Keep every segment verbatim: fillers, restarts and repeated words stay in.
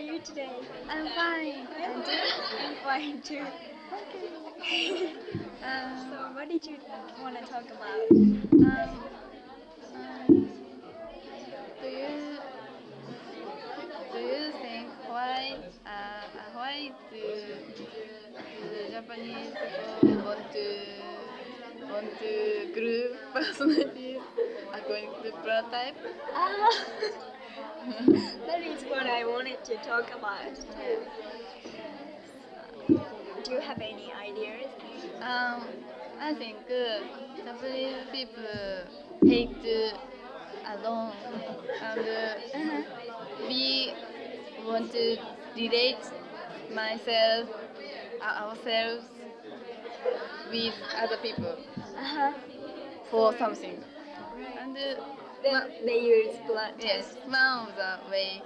you today? I'm fine. And you? I'm fine too. Okay. So, Um, what did you want to talk about? um, um, do you do you think why uh, uh, why do, do Japanese people want to want to group personalities according to prototype? Ah, that is what I wanted to talk about too. Do you have any ideas? Um, I think uh, Japanese people hate uh, alone, and uh, we want to relate myself, uh, ourselves with other people Uh-huh. for something. Right. And uh, Then ma- they use blood yes, types. one of the way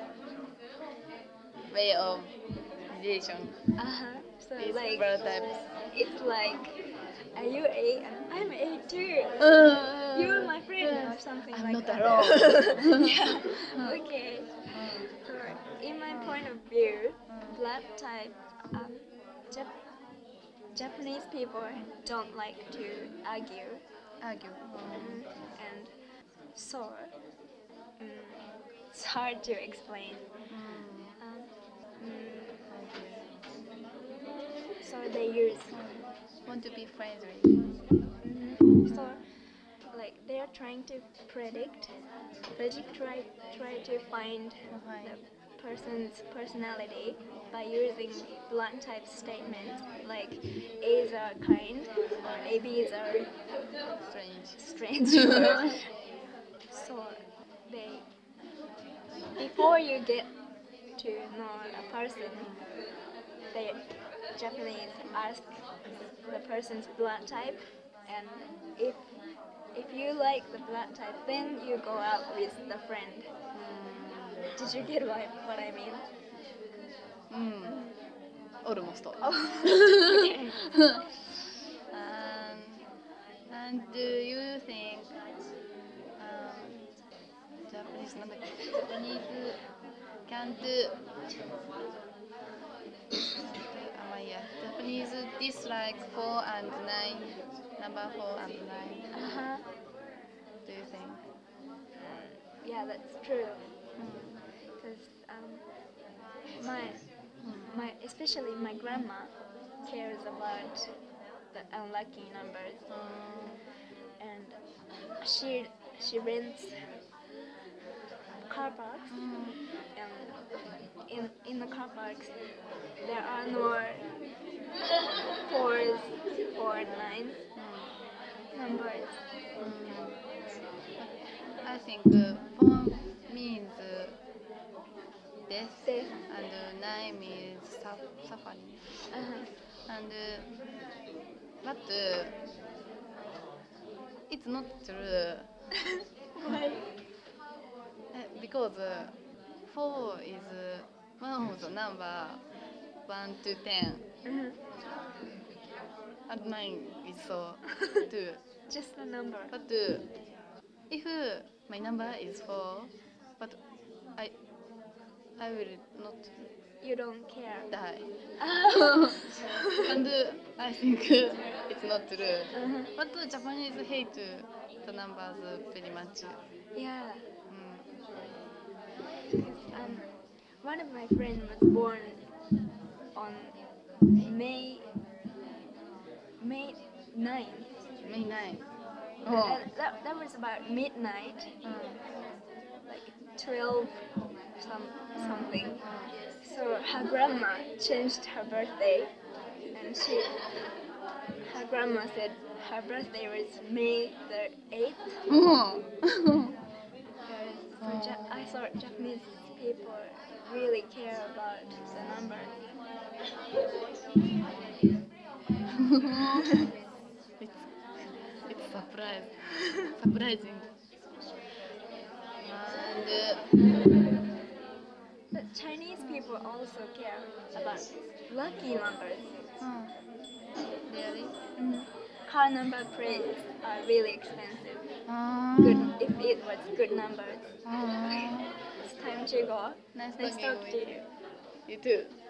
way of relation Uh-huh. So is like blood types. it's like are you A and I'm A too. Uh, You're my friend or yes. something I'm like not that. alone. Yeah. Okay. So in my point of view, blood type um, Jap- Japanese people don't like to argue. Argue. Mhm. And so mm, it's hard to explain. Um, mm, so they use Want to be friendly. mhm. So like they are trying to predict predict try try to find the person's personality by using blunt type statements like A's are kind or A B's are Strange. strange. So they before you get to know a person, the Japanese ask the person's blood type, and if if you like the blood type, then you go out with the friend. Did you get what, what I mean? Mm. Almost. Oh, okay. um, and do you think um, Japanese なんだっけ Japanese can't ah, まあいいや Japanese dislike four and nine number four and nine Uh-huh. do you think Yeah, that's true. Because um, my my especially my grandma cares about the unlucky numbers, um, and she she rents car parks, and in in the car parks there are no fours or nines numbers. I think uh, four means uh, death Death. and uh, nine means suf- suffering Uh-huh. and uh, but uh, it's not true Why? uh, because uh, four is uh, one of the number one to ten Mhm. and nine is so two Just a number. but uh, if uh, my number is four but I I will not You don't care. die Uh-huh. and uh, I think uh, it's not true but uh, Japanese hate uh, the numbers uh, very much Yeah. mm. Um, one of my friends was born on May May ninth. May nine And oh. that, that was about midnight, Mm. like twelve some, something. So her grandma changed her birthday, and she, her grandma said her birthday was May the eighth. Oh. Because so ja- I thought Japanese people really care about the numbers. it's it's surprise surprising and uh, But Chinese people also care about lucky numbers. oh, really Car number plates are really expensive. uh, Good if it was good numbers. uh, It's time to go. Nice Nice talking talk with to you. you. You too.